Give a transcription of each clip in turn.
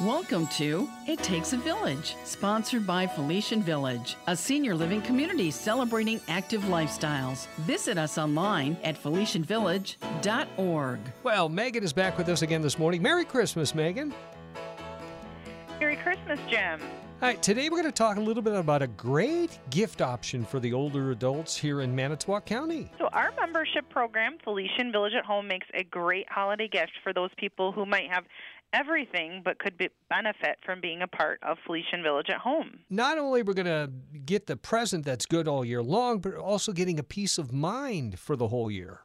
Welcome to It Takes a Village, sponsored by Felician Village, a senior living community celebrating active lifestyles. Visit us online at FelicianVillage.org. Well, Megan is back with us again this morning. Merry Christmas, Megan. Merry Christmas, Jim. All right, today we're going to talk a little bit about a great gift option for the older adults here in Manitowoc County. So our membership program, Felician Village at Home, makes a great holiday gift for those people who might have everything but could benefit from being a part of Felician Village at Home. Not only are we going to get the present that's good all year long, but also getting a peace of mind for the whole year.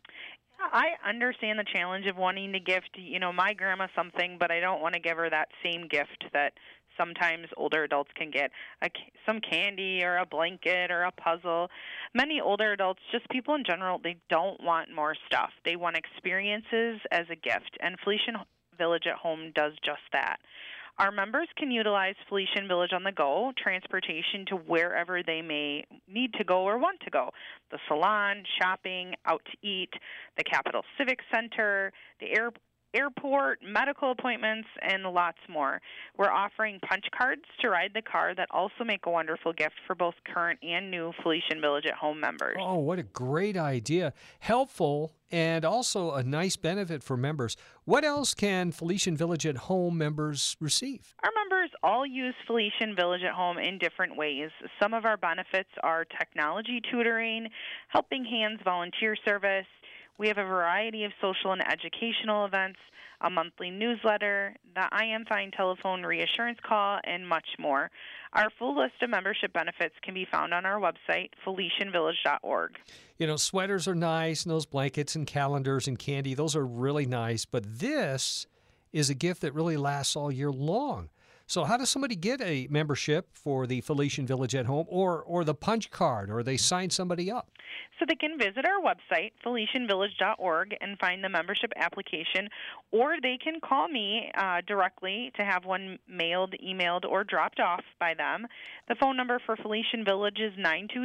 I understand the challenge of wanting to gift, my grandma something, but I don't want to give her that same gift that sometimes older adults can get, some candy or a blanket or a puzzle. Many older adults, just people in general, they don't want more stuff. They want experiences as a gift, and Felician Village at Home does just that. Our members can utilize Felician Village on the go, transportation to wherever they may need to go or want to go. The salon, shopping, out to eat, the Capitol Civic Center, the airport, medical appointments, and lots more. We're offering punch cards to ride the car that also make a wonderful gift for both current and new Felician Village at Home members. Oh, what a great idea. Helpful and also a nice benefit for members. What else can Felician Village at Home members receive? Our members all use Felician Village at Home in different ways. Some of our benefits are technology tutoring, helping hands volunteer service. We have a variety of social and educational events, a monthly newsletter, the I Am Fine telephone reassurance call, and much more. Our full list of membership benefits can be found on our website, FelicianVillage.org. Sweaters are nice, and those blankets and calendars and candy, those are really nice, but this is a gift that really lasts all year long. So how does somebody get a membership for the Felician Village at Home or the punch card, or they sign somebody up? So they can visit our website, FelicianVillage.org, and find the membership application, or they can call me directly to have one mailed, emailed, or dropped off by them. The phone number for Felician Village is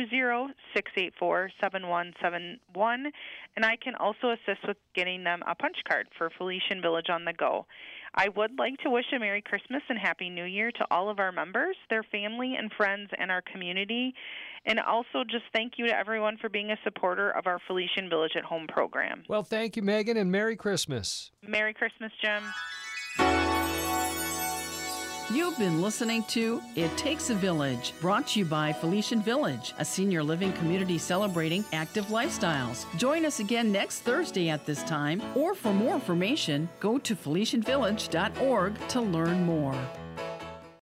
920-684-7171, and I can also assist with getting them a punch card for Felician Village on the go. I would like to wish a Merry Christmas and Happy New Year to all of our members, their family and friends, and our community. And also just thank you to everyone for being a supporter of our Felician Village at Home program. Well, thank you, Megan, and Merry Christmas. Merry Christmas, Jim. You've been listening to It Takes a Village, brought to you by Felician Village, a senior living community celebrating active lifestyles. Join us again next Thursday at this time, or for more information, go to FelicianVillage.org to learn more.